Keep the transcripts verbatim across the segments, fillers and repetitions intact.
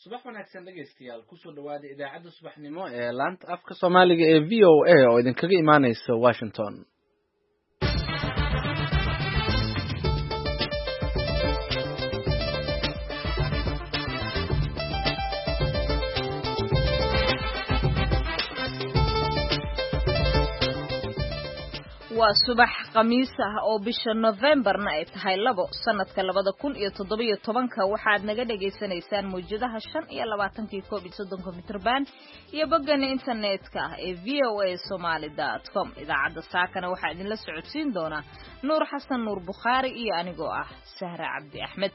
subax wanaagsan dhegaystayaal kusoo dhawaada idaacadda subaxnimo ee laanta afka Soomaaliga ee V O A oo idinkaga imaaneysa Washington. waa subax khamiis ah oo bisha November-na ay tahay labo sanadka labada kun iyo toddoba iyo tobanka waxaad naga dhageysanaysaan muujadaha shan iyo labaatanka koob iyo soddonka mitir band iyo boggan internetka ee v o a somali dot com. idaacadda saakana waxaa idinla socodsiin doona Nuur Xasan Nuur Bukhari iyo anigoo ah Sahra Cabdi Axmed.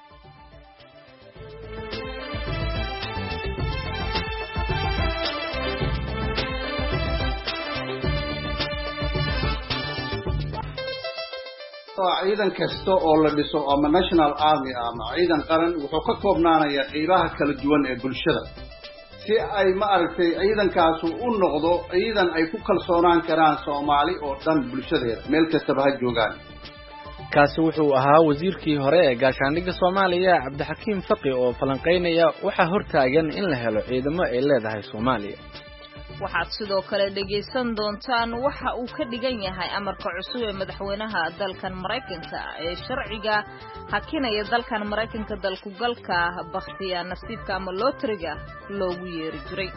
ciidan kasta oo la dhiso ama national army ama ciidan qaran wuxuu ka koobnaanayaa qaybaha kala duwan ee bulshada si ay ma aragtay ciidankaas u noqdo ciidan ay ku kalsoonaan karaan Soomaali oo dhan bulshadeeda meel kasta ha joogaan. kaasi wuxuu ahaa wasiirkii hore ee gaashaandhigga Soomaaliya Cabdixakiim Faqi oo falanqeynaya waxa hortaagan in la helo ciidamo ay leedahay Soomaaliya. waxaad sidoo kale dhegaysan doontaan waxa uu ka dhigan yahay amarka cusub ee madaxweynaha dalkan Mareykanka ee sharciga hakinaya dalkan Mareykanka dalku galka bakhtiya nasiibka ama lotteriga loogu yeeri jiray.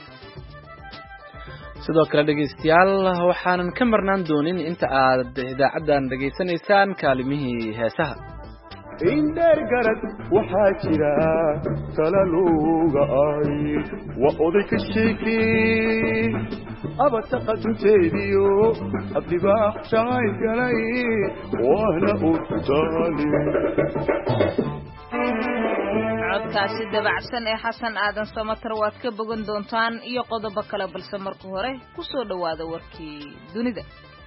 sidoo kale dhegaystayaal waxaanan ka marnaan doonin inta aad idaacadan dhageysanaysaan kaalimihii heesaha. indheer garad waxaa jira talaluga ay wa oday ka sheekay abata qadunteediyo abdibaax shaqay galay waana u taali codkaasi dabacsan ee Xasan Aadan Samatar waad ka bogan doontaan iyo qodobo kale balse marka hore ku soo dhawaada warkii dunida.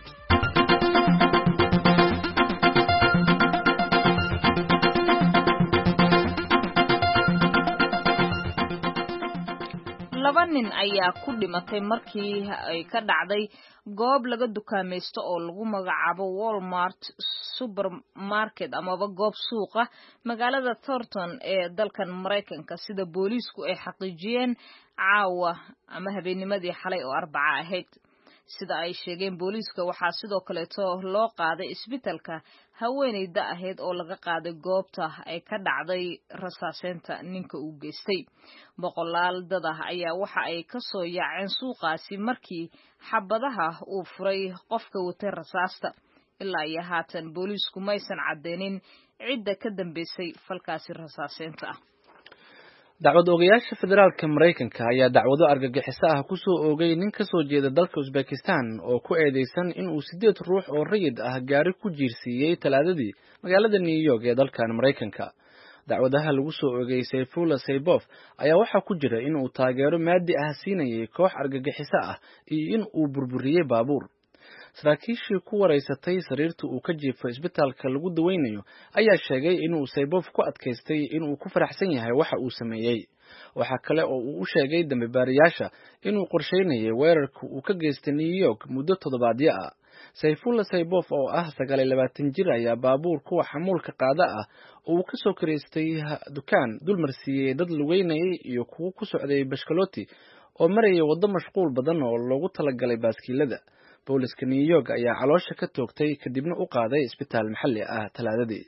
laba nin ayaa ku dhimatay markii ay ka dhacday goob laga dukaamaysto oo lagu magacaabo Walmart supermarket amaba goob suuqa magaalada Thornton ee dalkan Mareykanka sida booliisku ay xaqiijiyeen caawa ama habeennimadii xalay oo Arbaca ahayd. sida ay sheegeen booliiska waxaa sidoo kale loo qaaday isbitaalka haweeneyda ahayd oo laga qaaday goobta ay ka dhacday rasaaseynta ninka uu geystay. boqolaal dad ah ayaa waxa ay ka soo yaaceen suuqaasi markii xabadaha uu furay qofka watay rasaasta. ilaa iyo haatan booliisku maysan cadeynin cidda ka dambeysay falkaasi rasaaseynta ah. dacwad ogayaasha federaalka Mareykanka ayaa dacwado argagixiso ah ku soo oogay nin ka soo jeeda dalka Uzbekistan oo ku eedeysan in uu sideed ruux oo rayid ah gaari ku jiirsiiyay talaadadii magaalada New York ee dalkan Mareykanka. dacwadaha lagu soo oogay Sayfullah Saybof ayaa waxa ku jira in uu taageero maadi ah siinayay koox argagixiso ah iyo in uu burburiyay baabuur. saraakiishii ku wareysatay sariirta uu ka jiifo isbitaalka lagu daweynayo ayaa sheegay inuu Saybof ku adkaystay inuu ku faraxsan yahay waxa uu sameeyay. waxa kale oo uu u sheegay dambibaarayaasha inuu qorsheynayay weerarka uu ka geystay New York muddo toddobaadyo ah. Sayfullah Saybof oo ah sagaal iyo labaatan jir ayaa baabuur kuwa xamuulka qaada ah oo uu ka soo kireystay dukaan dulmarsiiyay dad lugeynayay iyo kuwa ku socday bashkaloti oo marayay waddo mashquul badan oo loogu talagalay baaskiilada. booliska New York ayaa caloosha ka toogtay kadibna u qaaday isbitaal maxalli ah talaadadii.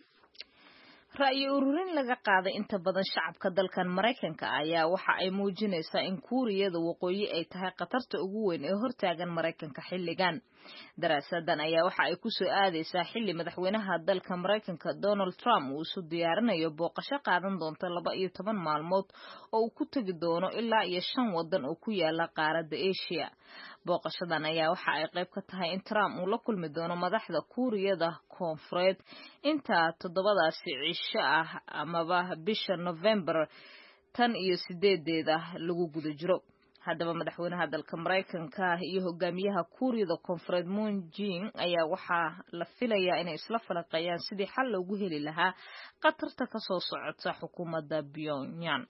ra'yi ururin laga qaaday inta badan shacabka dalkan Mareykanka ayaa waxa ay muujinaysaa in Kuuriyada Waqooyi ay tahay qatarta ugu weyn ee hortaagan Mareykanka xilligan. daraasadan ayaa waxa ay ku soo aadaysaa xilli madaxweynaha dalka Mareykanka Donald Trump uu soo diyaarinayo booqasho qaadan doonta laba iyo toban maalmood oo uu ku tagi doono ilaa iyo shan wadan oo ku yaala qaaradda Asia. booqashadan ayaa waxa ay qayb ka tahay in Trump uu la kulmi doono madaxda Kuuriyada Koonfureed inta toddobadaasi cisho ah amaba bisha November tan iyo sideedeeda lagu guda jiro. haddaba madaxweynaha dalka Mareykanka iyo hogaamiyaha Kuuriyada Koonfureed Moon Jae-in ayaa waxaa la filayaa inay isla falanqeeyaan sidii xal loogu heli lahaa qatarta ka soo socota xukuumadda Pyongyang.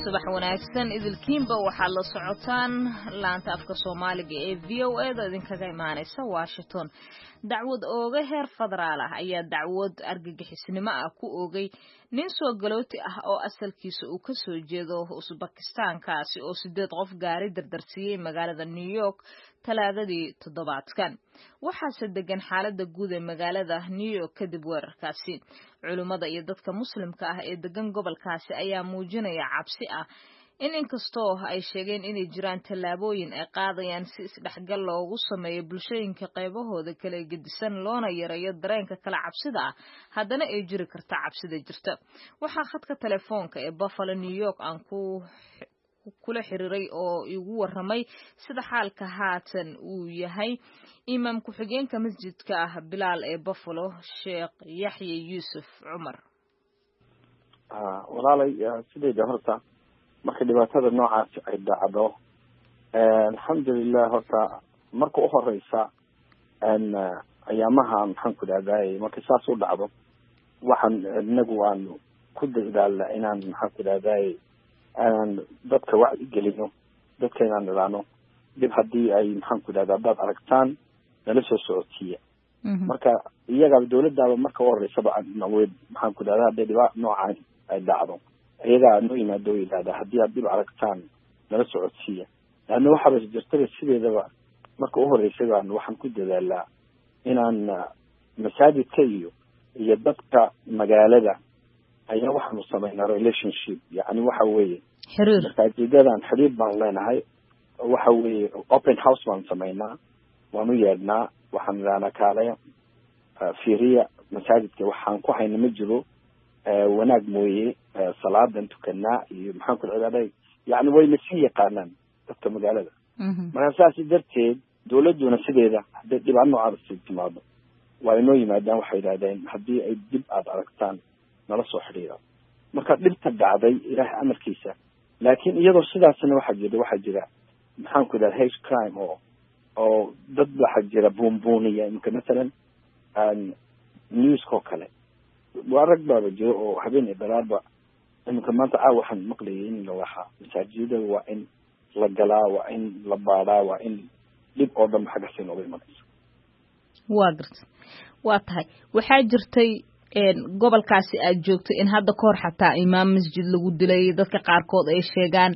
subax wanaagsan idilkiinba waxaad la socotaan laanta afka Soomaaliga ee V O A da idinkaga imaanaysa Washington. Dacwad ooga heer federaal ah ayaa dacwad argagixisnimo ah ku oogay nin soo galooti ah oo asalkiisa uu ka soo jeedo Uzbekistan kaasi oo sideed qof gaari dardarsiiyay magaalada New York talaadadii toddobaadkan. waxaase degan xaaladda guud ee magaalada New York kadib weerarkaasi. Culimada iyo dadka muslimka ah ee degan gobolkaasi ayaa muujinaya cabsi ah in inkastoo ay sheegeen inay jiraan tallaabooyin ay qaadayaan si isdhexgal loogu sameeyo bulshooyinka qaybahooda kala gedisan loona yareeyo dareenka kala cabsida ah haddana ay jiri karta cabsida jirta. waxaa khadka telefoonka ee Buffalo New York aan ku kula xiriiray oo igu waramay sida xaalka haatan uu yahay imaam ku-xigeenka masjidka ah Bilal ee Buffalo Sheikh Yahya Yusuf Umar. ah walaalay sidayda horta marka dhibaatada noocaas ay dhacdo alxamdulillah horta marka u horeysa aan ayaamaha maxaan ku dhahday marka saas u dhacdo waxaan inagu aan ku dadaalnaa inaan maxaan ku dhahday aan dadka wacyi gelino dadka inaan nidhaano dib haddii ay maxaan ku dhahdaa dad aragtaan nala soo socotiya marka iyaga dawladdaaba marka u horeysaba naweed maxaan ku dhahdaa hadday dhibaa noocaan ay dhacdo iyaga noo yimaado yidhahda haddii aad dib aragtaan nala socodsiiya laanna waxaaba jirtada sideedaba marka u horeysaba waxaan ku dadaalnaa inaan masaajidka iyo iyo dadka magaalada ayaa waxaanu samaynaa relationship yani waxa weeye xiriir masaajidadan xiriir baan leenahay waxa weeye open house baan samaynaa waanu yeedhnaa waxaan idhahnaa kaalaya fiiriya masaajidka waxaan ku hayna ma jiro wanaag mooye salaadan tukanaa iyo maxaan ku dhahday yani way masii yaqaanaan dadka magaalada marka saas darteed dawladuna sideeda hadday dhibaan noocaas timaado waa inoo yimaadaan waxay yidhahdeen haddii ay dib aada aragtaan nala soo xidhiira marka dhibta dhacday ilaahay amarkiisa laakiin iyadoo sidaasna waxaa jira waxaa jira maxaan ku dhahay hate crime oo oo dad waxaa jira buunbuuniya imika masalan newskoo kale waa rag baaba jiro oo habeen balaarba imika maanta caawa waxaan maqlayay in la waxa masaajidada waa in la galaa waa in la baadhaa waa in dhib oo dhan xaggaasi nooga imanayso waa garta waa tahay waxaa jirtay gobolkaasi aad joogto in hadda kahor xataa imaam masjid lagu dilay dadka qaarkood ay sheegaan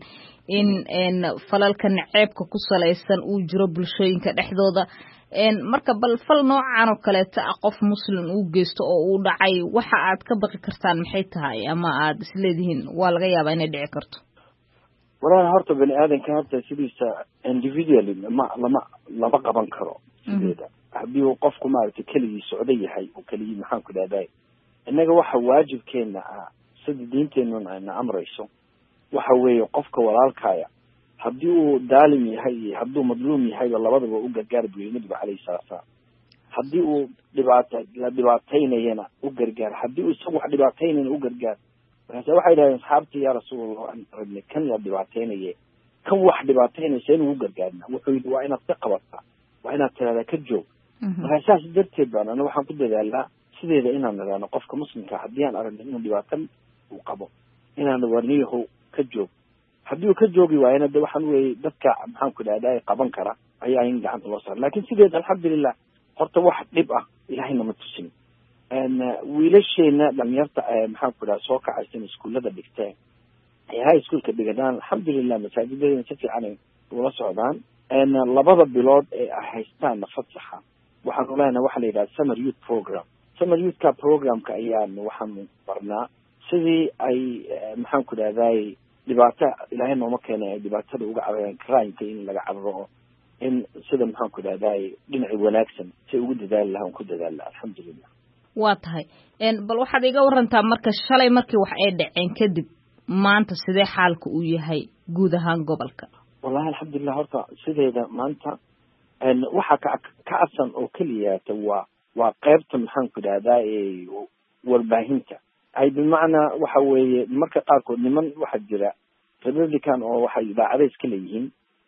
in falalka naceebka ku salaysan uu jiro bulshooyinka dhexdooda marka bal fal noocan oo kaleeta ah qof muslim uu geysto oo uu dhacay waxa aad ka baqi kartaan maxay tahay ama aad isleedihiin waa laga yaabaa inay dhici karto walaal horta bani aadanka hadda sidiisa individually ma lama lama qaban karo sideeda haddii uu qofku maaragtay keligii socdo yahay oo keligii maxaan ku dhahday innaga waxa waajibkeena ah sida diinteenuna ayna amrayso waxa weeye qofka walaalkaaya haddii uu daalim yahay iyo hadduu madluum yahayba labadaba u gargaar buyey nabiga calayhi salaatu salaam haddii uu dhibaata la dhibaataynayana u gargaar haddii uu isagu wax dhibaataynayna u gargaar markaase waxay dhahdeen asxaabtii yaa rasuulallah aan rabnay kan la dhibaataynaye kan wax dhibaataynaysa inuu u gargaarna wuxuu yidhi waa inaad ka qabataa waa inaad tiraahdaa ka joog markaa saas darteed baan ana waxaan ku dadaalnaa sideeda inaan nidhaano qofka muslimka haddii aan aragna inuu dhibaatan uu qabo inaan warniyahow ka joog haddii uu ka joogi waayana de waxaan weeye dadka maxaan ku dhahdaa qaban kara ayaa in gacanta loo saara laakiin sideeda alxamdulilah horta wax dhib ah ilaahayna ma tusin wiilasheena dhalinyarta maxaan ku dhaha soo kacaysan iskuullada dhigteen hay iskuolka dhigadaan alxamdulilah masaajidadena si fiican ay ula socdaan labada bilood ee ay haystaan fasaxa waxaanu leenahay waxaa la yidhaha summer youth program summer youthka programka ayaan waxaanu barnaa sidii ay maxaan ku dhahday dhibaato ilaahay nooma keenay ay dhibaatada uga carareen crimeka in laga cararo in sida maxaan ku dhahday dhinaci wanaagsan si ugu dadaali lahaa un ku dadaali laha alxamdulilah waa tahay bal waxaad iga warantaa marka shalay markii wax ay dhaceen kadib maanta sidee xaalka uu yahay guud ahaan gobolka wallahi alxamdulilah horta sideeda maanta waxaa ka kacadsan oo keliyaata waa waa qaybta maxaan ku dhahdaa warbaahinta ay bimacnaa waxa weeye marka qaarkood niman waxaa jira republican oo waxay idaacada iska leeyihiin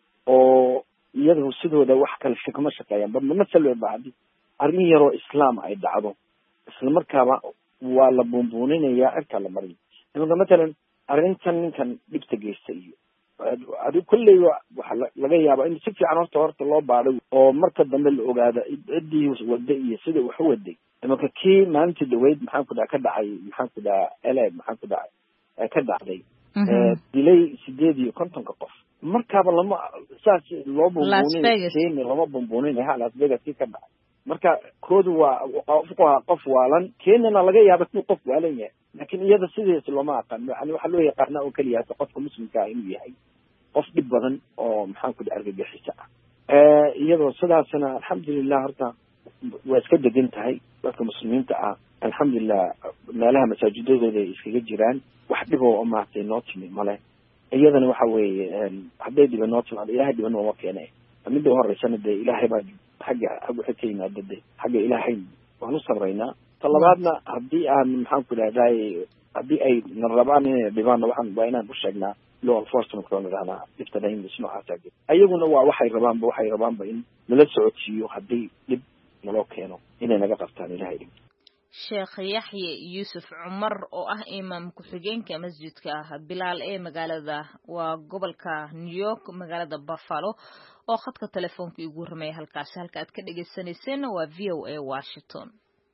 oo iyadu sidooda wax kale kama shaqeeyaan ba masal ba haddii arrin yaroo islaam ay dhacdo isla markaaba waa la buunbuuninayaa cirkaa la marin imanka matalan arrintan ninkan dhibta geystay iyo adi kulley waxa laga yaabaa in si fiican horta horta loo baadho oo marka dambe la ogaado ciddii wada iyo sida wax u waday marka kii maalintii dhaweyd maxaan ku dhaca ka dhacay maxaan ku dhaca ele maxaan ku dhacay ka dhacday dilay sideed iyo kontonka qof markaaba lama saas loo bumbuunin keeni lama bumbuunin ha Las Vegas ka dhacay marka koodu waa qofka qof waalan keenana laga yaabo inuu qof waalan yahay laakiin iyada sidees looma aqaan yani waxa loo yaqaan oo kaliya qofka muslimka ah inuu yahay qof dhib badan oo maxaan ku dhaca argagixisa ah iyadoo sidaasna alxamdulillah horta waa iska degan tahay dadka muslimiinta ah alxamdulillah meelaha masaajidadooda ay iskaga jiraan wax dhib oo maatay noo timi male iyadana waxa weeye hadday dhiban noo timaado ilaahay dhiban nooma keenay midda horeysana dee ilaahay baa xagga xagga ka yimaada dee xagga ilaahay waanu sabraynaa talabaadna haddii aan maxaan ku dhahday haddii ay narabaan inay dhibaanna waxaan waa inaan u sheegnaa law enforcement oo nidhahnaa dhibtada english noocaasa ayaguna waa waxay rabaanba waxay rabaanba in nala socodsiiyo haddii dhib naloo keeno inay naga qabtaan ilaahay dhib sheekh yaxye yuusuf cumar oo ah imaam ku-xigeenka masjidka ah bilaal ee magaalada waa gobolka New York magaalada Buffalo oo khadka telefoonka igu ramay halkaas halka aad ka dhageysanayseen waa V O A Washington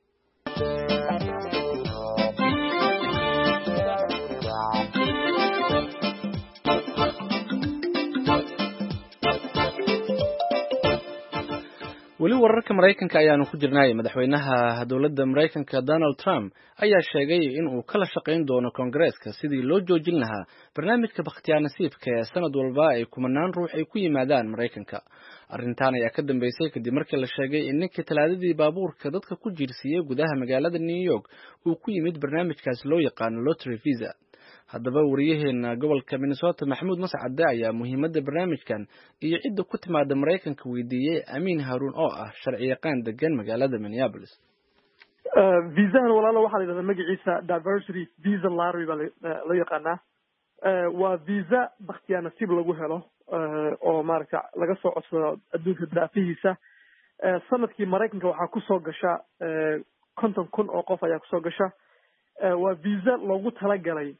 weli wararka Mareykanka ayaanu ku jirnay madaxweynaha dawladda Mareykanka Donald Trump ayaa sheegay in uu kala shaqeyn doono Congress-ka sidii loo joojin lahaa barnaamijka bakhtiyaar nasiibka ee sanad walba ay kumanaan ruux ay ku yimaadaan Mareykanka. Arrintan ayaa ka dambeysay kadib markii la sheegay in ninkii talaadadii baabuurka dadka ku jiirsiiyay gudaha magaalada New York uu ku yimid barnaamijkaas loo yaqaan lottery visa. haddaba wariyaheena gobolka Minnesota Maxamuud Mascade ayaa muhiimadda barnaamijkan iyo cidda ku timaada Mareykanka weydiiyay Amiin Haruun oo ah sharci yaqaan degan magaalada Minneapolis. viisahan walaalo waxaa la yidhahdaa magaciisa diversity visa lottery baa loo yaqaanaa waa visa bakhtiyaar nasiib lagu helo oo maaragta laga soo codsado adduunka daafihiisa sanadkii Mareykanka waxaa kusoo gasha konton kun oo qof ayaa kusoo gasha waa visa loogu talagalay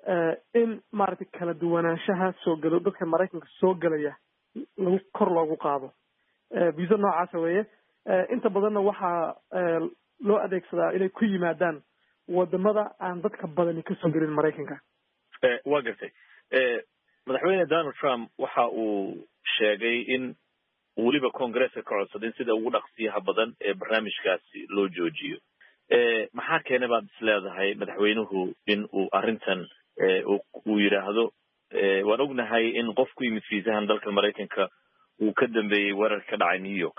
in maaragtay kala duwanaanshaha soo galo dadka Mareykanka soo galaya lagu kor loogu qaado visa noocaas weeye inta badanna waxaa loo adeegsadaa inay ku yimaadaan wadamada aan dadka badani ka soo galin Mareykanka waa gartay madaxweyne Donald Trump waxa uu sheegay in waliba Congress-ka ka codsaday sida ugu dhaqsiyaha badan ee barnaamijkaasi loo joojiyo maxaa keenay baad isleedahay madaxweynuhu in uu arrintan uu yiraahdo waan ognahay in qof ku yimid fiisahan dalka Mareykanka uu ka dambeeyay weerar ka dhacay New York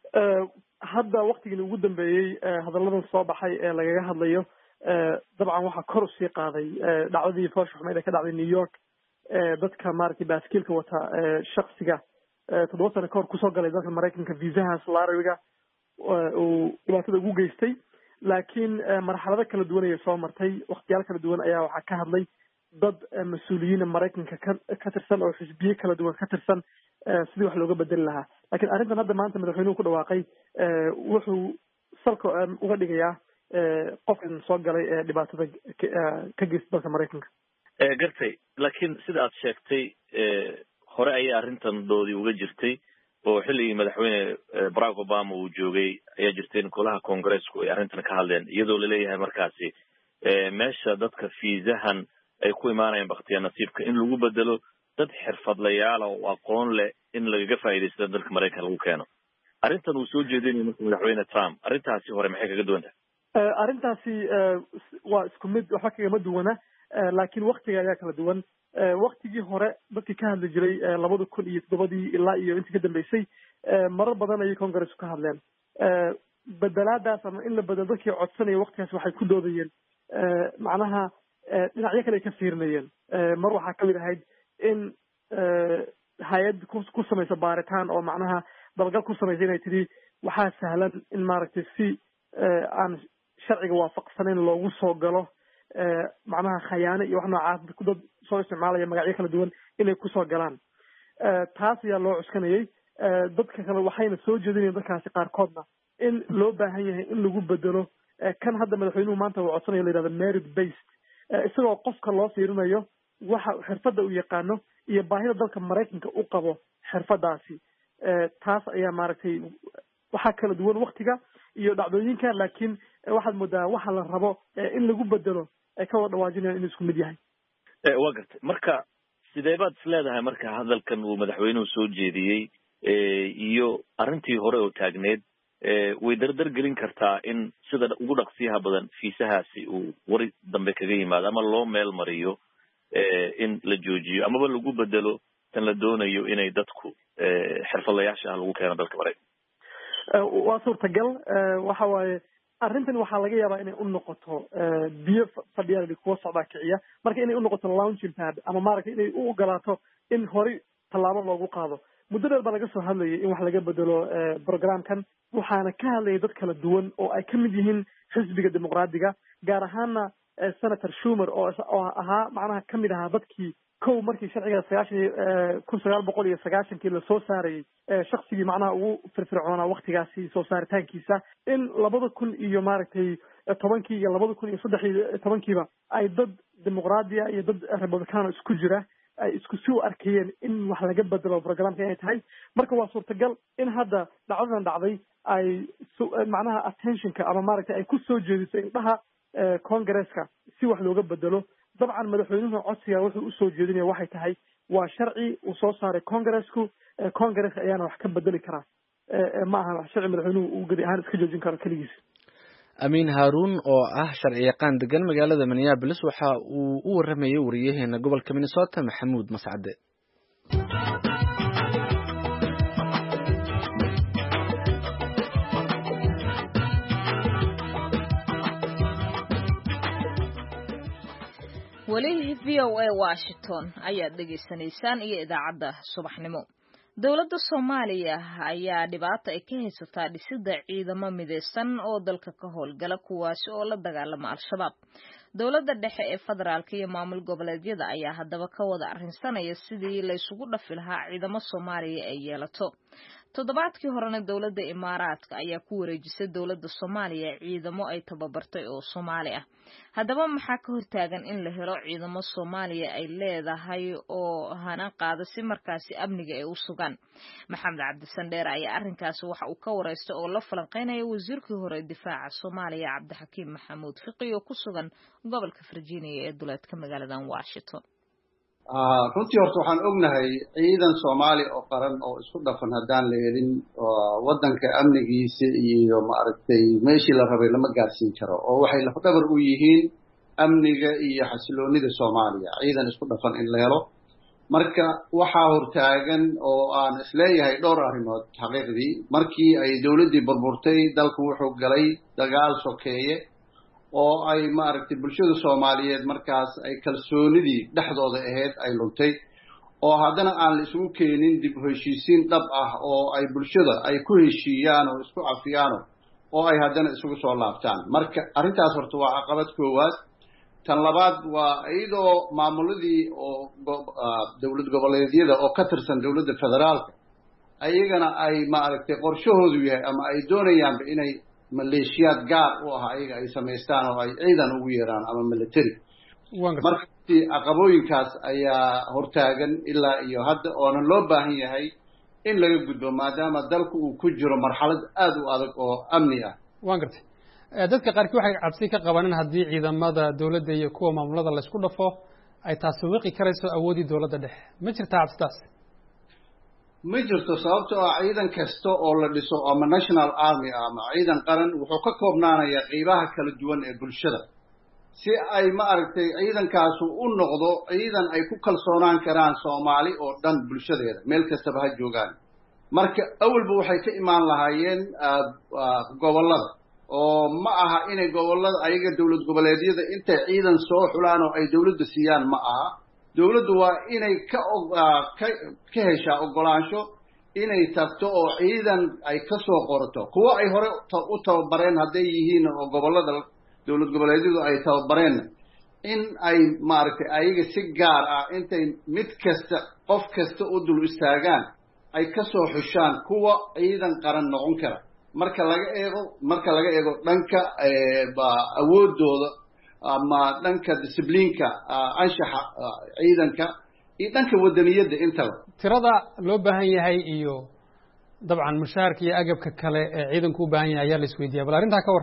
hadda waqtigii ugu dambeeyay hadalladan soo baxay ee lagaga hadlayo dabcan waxa kor u sii qaaday dhacdadii foosha xumeyd ee ka dhacday New York dadka maaragtay baaskiilka wata shakhsiga toddoba sano ka hor kusoo galay dalka Mareykanka viisahaas lottery-ga uu dhibaatada ugu geystay laakiin marxalado kala duwan ayay soo martay waqtiyaal kala duwan ayaa waxaa ka hadlay dad mas-uuliyiin Mareykanka ka tirsan oo xisbiye kala duwan ka tirsan sidii wax looga bedeli lahaa laakiin arrintan hadda maanta madaxweynuhu ku dhawaaqay wuxuu salka uga dhigayaa qofkan soo galay ee dhibaatada ka geysta dalka Mareykanka gartay laakiin sida aad sheegtay hore ayay arrintan doodii uga jirtay oo xilligii madaxweyne Barack Obama uu joogay ayaa jirtay in golaha Congress-ku ay arrintan ka hadleen iyadoo la leeyahay markaasi meesha dadka fiisahan ay ku imaanayaan bakhtiyaar nasiibka in lagu bedelo dad xirfadlayaal oo aqoon leh in lagaga faa'iideysto dalka Mareykanka lagu keeno arrintan uu soo jeedinay markii madaxweyne Trump arrintaasi hore maxay kaga duwan tahay arrintaasi waa isku mid waxba kagama duwana laakiin waqtiga ayaa kala duwan waqtigii hore dadkii ka hadli jiray labada kun iyo toddobadii ilaa iyo intii ka dambeysay marar badan ayay Congress ka hadleen bedelaadaas ama in la bedelo dadkii codsanaya waqtigaas waxay ku doodayeen macnaha dhinacyo kale ay ka fiirinayeen mar waxaa kamid ahayd in hay-ad ku samaysa baaritaan oo macnaha dabagal ku samaysa inay tidhi waxaa sahlan in maaragtay si aan sharciga waafaqsanayn loogu soo galo macnaha khayaano iyo wax noocaas dad soo isticmaalaya magacyo kala duwan inay kusoo galaan taas ayaa loo cuskanayay dadka kale waxayna soo jeedinayeen dadkaasi qaarkoodna in loo baahan yahay in lagu bedelo kan hadda madaxweynuhu maanta uu codsanayo la yidhahdo merit based isagoo qofka loo fiirinayo waxa xirfadda uu yaqaano iyo baahida dalka maraykanka u qabo xirfadaasi taas ayaa maaragtay waxaa kala duwan waktiga iyo dhacdooyinka laakiin waxaad moodaa waxa la rabo in lagu bedelo ay ka wada dhawaajinayaan inuu isku mid yahay waa gartay marka sidee baad is leedahay marka hadalkan uu madaxweynuhu soo jeediyey iyo arrintii hore oo taagneed way dardar gelin kartaa in sida ugu dhaqsiyaha badan fiisahaasi uu wari dambe kaga yimaado ama loo meel mariyo in la joojiyo amaba lagu bedelo tan la doonayo inay dadku xirfadlayaasha ah lagu keeno dalka maraykanka waa suurtagal waxa waaye arrintan waxaa laga yaabaa inay u noqoto biyo fadhiyaal kuwa socdaa kiciya marka inay u noqoto launching pad ama maaragtay inay u ogolaato in horey tallaabo loogu qaado muddo dheer baa laga soo hadlayay in wax laga bedelo programkan waxaana ka hadlayay dad kala duwan oo ay ka mid yihiin xisbiga dimuqraadiga gaar ahaana senator schumer oo oo ahaa macnaha ka mid ahaa dadkii kow markii sharciga sagaashan kun sagaal boqol iyo sagaashankii lasoo saarayay shaksigii macnaha ugu firfircoonaa waktigaasi soo saaritaankiisa in labada kun iyo maaragtay tobankii iyo labada kun iyo saddex iyo tobankiiba ay dad dimuqraadiya iyo dad republicano isku jira ay isku sii u arkayeen in wax laga bedelo programka inay tahay marka waa suurtagal in hadda dhacdadan dhacday ay macnaha attentionka ama maaragtay ay ku soo jeediso indhaha congresska si wax looga bedelo dabcan madaxweynuhu codsiga wuxuu usoo jeedinaya waxay tahay waa sharci uu soo saaray congresku congresska ayaana wax ka bedeli karaa ma aha sharci madaxweynuhu uu gedi ahaan iska joojin karo keligiis amiin haaruun oo ah sharci yaqaan degan magaalada minneapolis waxa uu u waramayay wariyaheena gobolka minnesota maxamuud mascade weli v o a washington ayaad dhegaysanaysaan iyo idaacadda subaxnimo dowladda soomaaliya ayaa dhibaato ay ka haysataa dhisidda ciidamo midaysan oo dalka ka howlgala kuwaasi oo la dagaalama al-shabaab dowladda dhexe ee federaalka iyo maamul goboleedyada ayaa haddaba ka wada arrinsanaya sidii laysugu dhafi lahaa ciidamo soomaaliya ay yeelato toddobaadkii horena dowladda imaaraadka ayaa ku wareejisay dowladda soomaaliya ciidamo ay tababartay oo soomaali ah haddaba maxaa ka hortaagan in la helo ciidamo soomaaliya ay leedahay oo hana qaada si markaasi amniga ay u sugaan maxamed cabdisandheer ayaa arrinkaasi waxa uu ka wareystay oo la falanqeynaya wasiirkii hore difaaca soomaaliya cabdixakiim maxamuud fiqi oo ku sugan gobolka virginia ee duleedka magaaladan washington runtii horta waxaan ognahay ciidan soomaali oo qaran oo isku dhafan haddaan la helin waddanka amnigiisa iyo maaragtay meeshii la rabay lama gaarsiin karo oo waxay lafdhabar u yihiin amniga iyo xasiloonida soomaaliya ciidan isku dhafan in la helo marka waxaa hortaagan oo aan isleeyahay dhowr arrimood xaqiiqdii markii ay dowladdii burburtay dalku wuxuu galay dagaal sokeeye oo ay maaragtay bulshada soomaaliyeed markaas ay kalsoonidii dhexdooda ahayd ay luntay oo haddana aan la isugu keenin dib u heshiisiin dhab ah oo ay bulshada ay ku heshiiyaan oo isku cafiyaano oo ay haddana isugu soo laabtaan marka arrintaas horta waa caqabad koowaad tan labaad waa iyadoo maamuladii oo dowlad goboleedyada oo ka tirsan dowladda federaalka ayagana ay maaragtay qorshahoodu yahay ama ay doonayaanba inay maleeshiyaad gaar u ah ayaga ay samaystaan oo ay ciidan ugu yeeraan ama military marka caqabooyinkaas ayaa hortaagan ilaa iyo hadda oona loo baahan yahay in laga gudbo maadaama dalku uu ku jiro marxalad aada u adag oo amni ah waan gartay dadka qaarkii waxay cabsi ka qabaan in haddii ciidamada dowladda iyo kuwa maamulada la isku dhafo ay taasi wiqi karayso awoodii dowladda dhexe ma jirtaa cabsidaas ma jirto sababtoo ah ciidan kasta oo la dhiso ama national army ah ama ciidan qaran wuxuu ka koobnaanayaa qeybaha kala duwan ee bulshada si ay ma aragtay ciidankaasu u noqdo ciidan ay ku kalsoonaan karaan soomaali oo dhan bulshadeeda meel kastaba ha joogaan marka awalba waxay ka imaan lahaayeen gobollada oo ma aha inay gobollada ayaga dowlad goboleedyada intay ciidan soo xulaan oo ay dowladda siiyaan ma aha dowladdu waa inay ka ka ka heshaa oggolaansho inay tagto oo ciidan ay ka soo qorato kuwo ay hore u tababareen hadday yihiin oo gobollada dowlad goboleedyadu ay tababareen in ay maaragtay ayaga si gaar ah intay mid kasta qof kasta u dul istaagaan ay ka soo xushaan kuwa ciidan qaran noqon kara marka laga eego marka laga eego dhanka awoodooda ama dhanka discibliinka anshaxa ciidanka iyo dhanka wadaniyadda intaba tirada loo baahan yahay iyo dabcan mushaharka iyo agabka kale ee ciidanku u baahan yahay ayaa la isweydiiya bal arrintaa ka war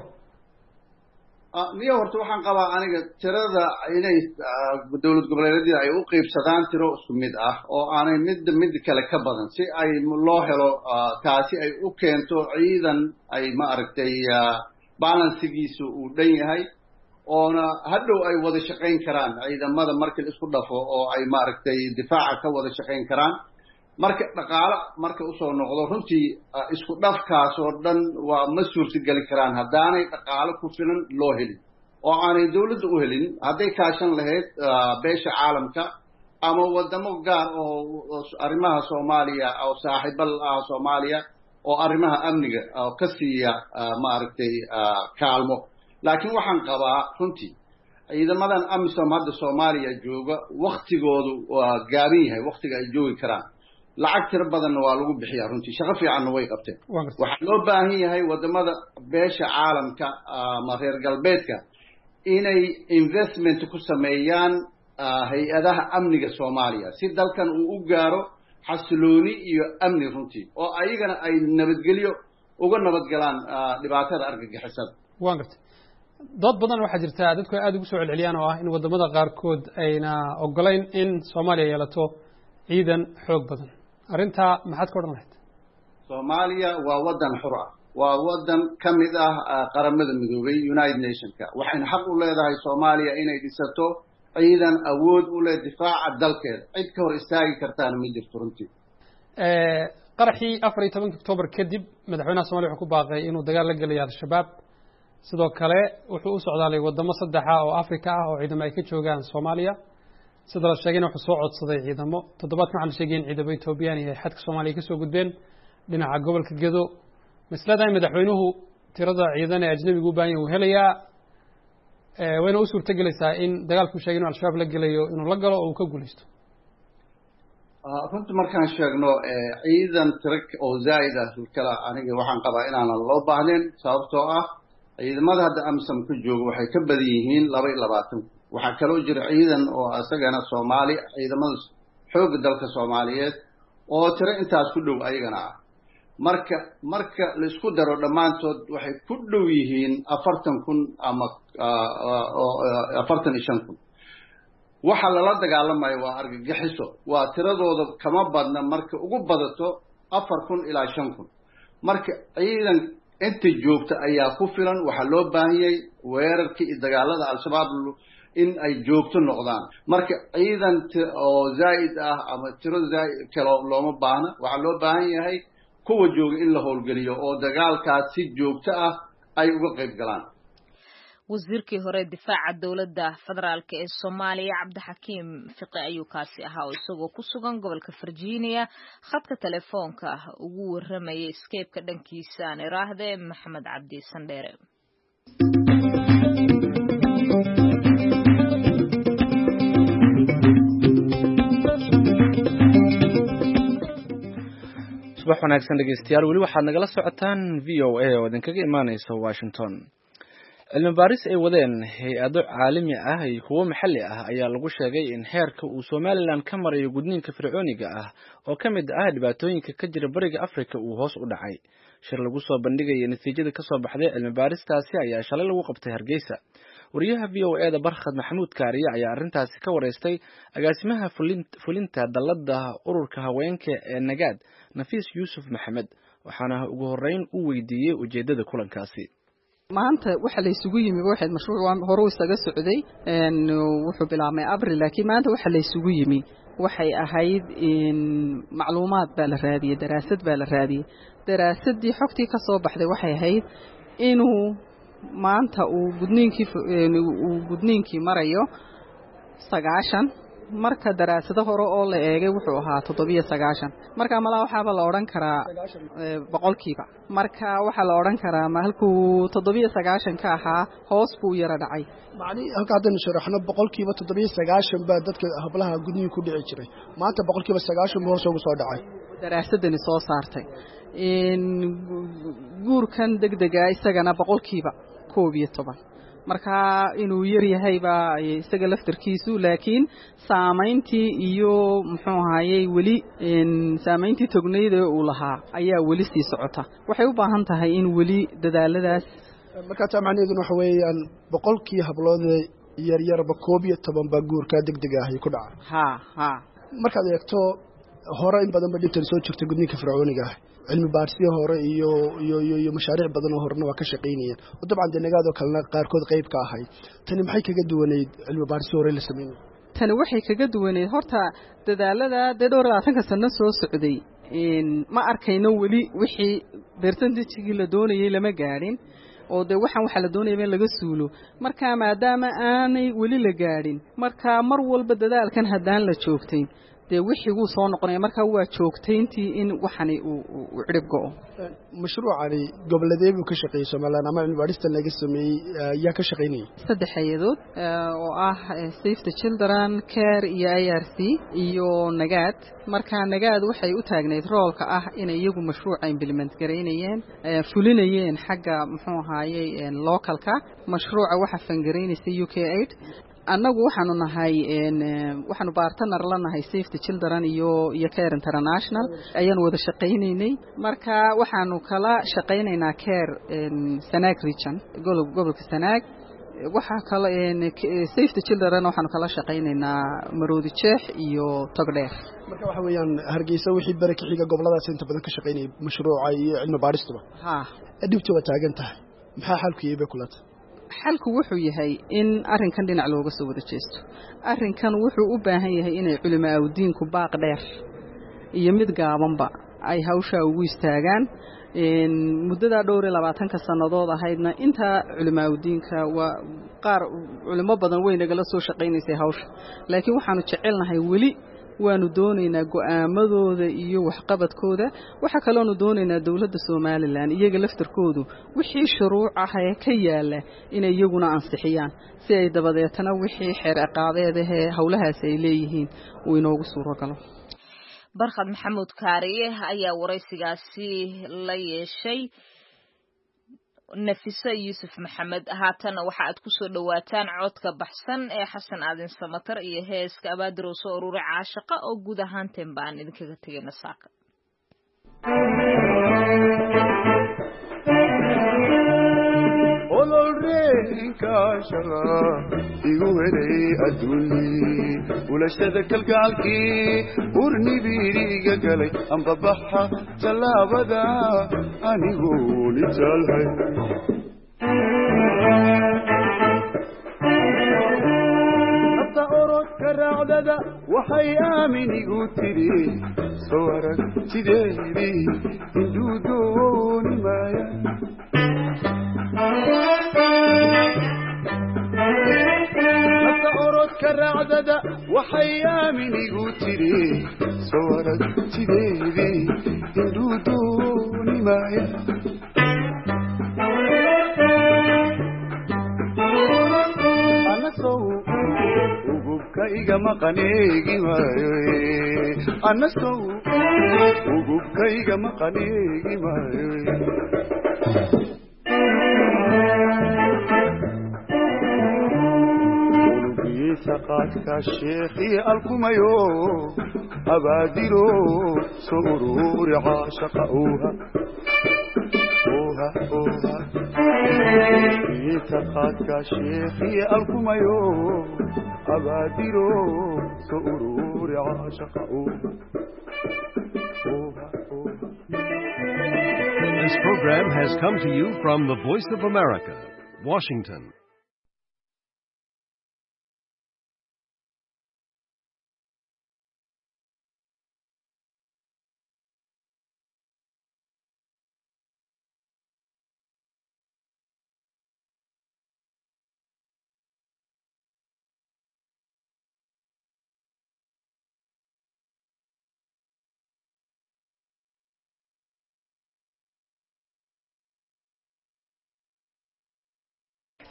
miyo horta waxaan qabaa aniga tirada inay dowlad goboleedyada ay u qeybsadaan tiro isku mid ah oo aanay mid mid kale ka badan si ay loo helo taasi ay u keento ciidan ay ma aragtay balansigiisu uu dhan yahay oona hadhow ay wada shaqayn karaan ciidamada marka la isku dhafo oo ay ma aragtay difaaca ka wada shaqayn karaan marka dhaqaale marka usoo noqdo runtii isku dhafkaas oo dhan waa ma suurtageli karaan haddaanay dhaqaale ku filan loo helin oo aanay dowladda u helin hadday kaashan lahayd beesha caalamka ama wadamo gaar oo arrimaha soomaaliya oo saaxiibal ah soomaaliya oo arrimaha amniga oo ka siiya ma aragtay kaalmo laakiin waxaan qabaa runtii ciidamadan amisom hadda soomaaliya jooga waktigoodu waa gaaban yahay waktiga ay joogi karaan lacag tiro badanna waa lagu bixiyaa runtii shaqo fiicanna way qabteen waxaa loo baahan yahay wadamada beesha caalamka ama reer galbeedka inay investment ku sameeyaan hay-adaha amniga soomaaliya si dalkan uu u gaaro xasilooni iyo amni runtii oo ayagana ay nabadgelyo uga nabadgalaan dhibaatada argagixisada waan gartay dood badan waxaa jirta dadku ay aada ugu soo celceliyaan oo ah in wadamada qaarkood ayna ogolayn in soomaaliya yeelato ciidan xoog badan arrintaa maxaad ka odhan lahayd soomaaliya waa waddan xur ah waa waddan ka mid ah qaramada midoobay united nationka waxayna xaq u leedahay soomaaliya inay dhisato ciidan awood u leh difaaca dalkeeda cid ka hor istaagi kartaana ma jirto runtii qaraxii afar iyo tobanki octoobar kadib madaxweynaha somaliya wuxuu ku baaqay inuu dagaal la gelayo al-shabaab sidoo kale wuxuu u socdaalay wadamo saddexa oo africa ah oo ciidamo ay ka joogaan soomaaliya sida la sheegayna wuxuu soo codsaday ciidamo toddobaadkan waxaa la sheegay in ciidamo etoobiyaan iyo xadka soomaaliya kasoo gudbeen dhinaca gobolka gedo masladahay madaxweynuhu tirada ciidan ee ajnabiga u baahan yahay uu helayaa wayna u suurto gelaysaa in dagaalkuu sheegay inuu al-shabaab la gelayo inuu la galo oo uu ka guulaysto runtii markaan sheegno ciidan tiro oo zaa'id ah kala aniga waxaan qabaa inaanan loo baahnayn sababtoo ah ciidamada hadda amisom ka jooga waxay ka badan yihiin laba iyo labaatan waxaa kaloo jira ciidan oo isagana soomaali ciidamada xoogga dalka soomaaliyeed oo tiro intaas ku dhow ayagana ah marka marka la isku daro dhammaantood waxay ku dhow yihiin afartan kun ama afartan iyo shan kun waxa lala dagaalamayo waa argagixiso waa tiradooda kama badna marka ugu badato afar kun ilaa shan kun marka ciidan inta joogta ayaa ku filan waxaa loo baahanyay weerarkii iyo dagaalada al-shabaab in ay joogto noqdaan marka ciidan oo zaa'id ah ama tiro zaa'id kale looma baahna waxaa loo baahan yahay kuwa jooga in la howlgeliyo oo dagaalkaas si joogto ah ay uga qayb galaan wasiirkii hore difaaca dowladda federaalk ee soomaaliya cabdixakiim fiqi ayuu kaasi ahaa oo isagoo ku sugan gobolka virginia khadka telefoonka ugu waramayay skeybka dhankiisa aan iraahde maxamed cabdi sandheere subax wanaagsan dhegeystayaal weli waxaad nagala socotaan v o a oo idinkaga imaaneysa washington cilmi baaris ay wadeen hay-ado caalami ah iyo kuwo maxalli ah ayaa lagu sheegay in heerka uu somalilan ka marayo gudniinka fircooniga ah oo ka mid ah dhibaatooyinka ka jira bariga africa uu hoos u dhacay shir lagu soo bandhigaya natiijada kasoo baxday cilmi baaristaasi ayaa shalay lagu qabtay hargeysa wariyaha v o e da barkhad maxamuud kaariye ayaa arrintaasi ka wareystay agaasimaha fulinta dallada ururka haweenka ee nagaad nafiis yuusuf maxamed waxaana ugu horeyn u weydiiyey ujeedada kulankaasi maanta waxa la isugu yimi waxaad mashruuc hore isaga socday een wuxuu bilaabmay abril laakiin maanta waxa la isugu yimi waxay ahayd in macluumaad baa la raadiyay daraasad baa la raadiyay daraasadii xogtii ka soo baxday waxay ahayd inuu maanta uu gudniinkii uu gudniinkii marayo sagaashan marka daraasado hore oo la eegay wuxuu ahaa toddobiyo sagaashan marka malaa waxaaba la odhan karaa boqolkiiba marka waxaa la odhan karaa ma halkuu toddobiyo sagaashan ka ahaa hoos buu yara dhacay macni halka haddaynu sharaxno boqolkiiba toddobiyo sagaashan baa dadka hablaha gudniin ku dhici jiray maanta boqolkiiba sagaashan buu hoos ugu soo dhacay daraasadani soo saartay in guurkan degdega isagana boqolkiiba koob iyo toban marka inuu yar yahay baa isaga laftarkiisu laakiin saamayntii iyo muxuu ahaayey weli saamayntii tognayd ee uu lahaa ayaa weli sii socota waxay u baahan tahay in weli dadaaladaas marka taa macnaheedu waxa weeyaan boqolkii hablood yar yarba koob iyo toban baa guurka degdeg ah ku dhaca ha ha markaad eegto hore in badan ba dhibtan soo jirtay gudniinka fircooniga ah cilmi baarsiyo hore iyo iyo iyo mashaariic badan oo horena waa ka shaqeynayeen oo dabcan deegaado kalena qaarkood qayb ka ahayd tani maxay kaga duwaneyd cilmi baarsiyo hore la sameeyay tani waxay kaga duwaneyd horta dadaalada dhowr iyo labaatan sano soo socday in ma arkayno weli wixii percentage-gii la doonayay lama gaadhin oo de waxaan waxa la doonayay in laga suulo marka maadaama aanay weli la gaadhin marka mar walba dadaalkan haddaan la joogtay de wixii uu soo noqonay marka waa joogtayntii in waxani uu cirib go'o mashruucani goboleedee buu ka shaqeeyay Soomaaliland ama cilmi baarista laga sameeyay yaa ka shaqeynayay saddex hay'adood oo ah Save the Children, Care iyo I R C iyo Nagaad marka Nagaad waxay u taagneyd roolka ah inay iyagu mashruuca implement gareynayeen fulinayeen xagga muxuu ahaayay localka mashruuca waxa fangareynayay U K aid annagu waxaanu nahay een waxaanu partner la nahay Save the Children iyo iyo Care International ayaan wada shaqeynaynay marka waxaanu kala shaqeynaynaa Care Sanaag region gobolka Sanaag waxa kala een Save the Children waxaanu kala shaqeynaynaa Maroodi Jeex iyo Togdheer marka waxa weeyaan Hargeysa wixii baraka xiga goboladaas inta badan ka shaqeynay mashruuca iyo cilmi baaristuba ha adibta waa taagan tahay maxaa xalku yahay kulata xalku wuxuu yahay in arrinkan dhinac looga soo wada jeesto arrinkan wuxuu u baahan yahay inay culimada diinku baaq dheer iyo mid gaabanba ay hawsha ugu istaagaan in muddada dhowr iyo labaatan ka sanadood ahaydna inta culimada diinka waa qaar culimo badan way nagala soo shaqeynaysay hawsha laakiin waxaanu jecelnahay weli waanu doonaynaa go'aamadooda iyo waxqabadkooda waxa kale oo doonaynaa dawladda Soomaaliland iyaga laftarkoodu wixii shuruuc ah ee ka yaala inay iyaguna ansixiyaan si ay dabadeetana wixii xeer aqaadeed ee hawlahaas ay leeyihiin uu inoogu suuro galo barkhad maxamuud kaariye ayaa waraysigaasi la yeeshay Nafisa Yusuf Maxamed haatan waxa aad ku soo dhawaataan codka baxsan ee Xasan Aadin Samatar iyo heeska Abaadir oo soo ururay caashiqa oo guud ahaan baan idinkaga tagayna saaka ololreenka shaqa igu helay adduuni ulashada kalgaalkii urnibiriga galay amba baxa talaabada anigoo lijalhay nafta orodka raacdada waxay aaminigu tiri soo arag sideedii induu dooni maaya nafta orodka raacdada waxay aaminigu tiri soo arag sideedii induu dooni maaya anasow ugubka iga maqaneegi maayo anasow ugubka iga maqaneegi maayo saqaadka sheekhi alkumayo abaadiro sururi caashaqa uha uha uha saqaadka sheekhi alkumayo abaadiro sururi caashaqa uha uha uha. This program has come to you from the Voice of America, Washington.